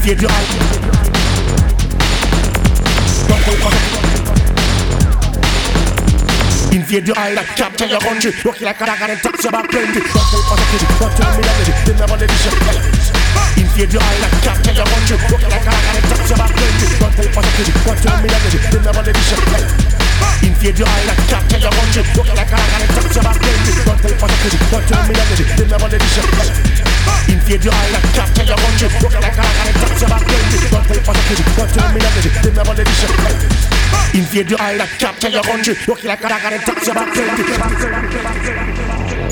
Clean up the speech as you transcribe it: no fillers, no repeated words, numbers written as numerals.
Invade your eye. Invade your eye, like capture your country. Rocky like a dagger and tax your back plenty. Don't tell us a kid, don't tell me that they never let this shit. Invade your eye, like capture your country. Rocky like a dagger and tax your back plenty. Don't tell us a kid, don't tell me that they never let this shit. Invade your eye, like capture your country. Rocky like a dagger and tax your back plenty. Don't tell us a kid, don't tell me that they never let this shit. Invade your eye, like capture your country. Rocky like a dagger and tax your back plenty. Don't tell us a kid, don't tell me that they never let this shit. Invade your eye, like capture your country. Rocky like a dagger and tax your back plenty.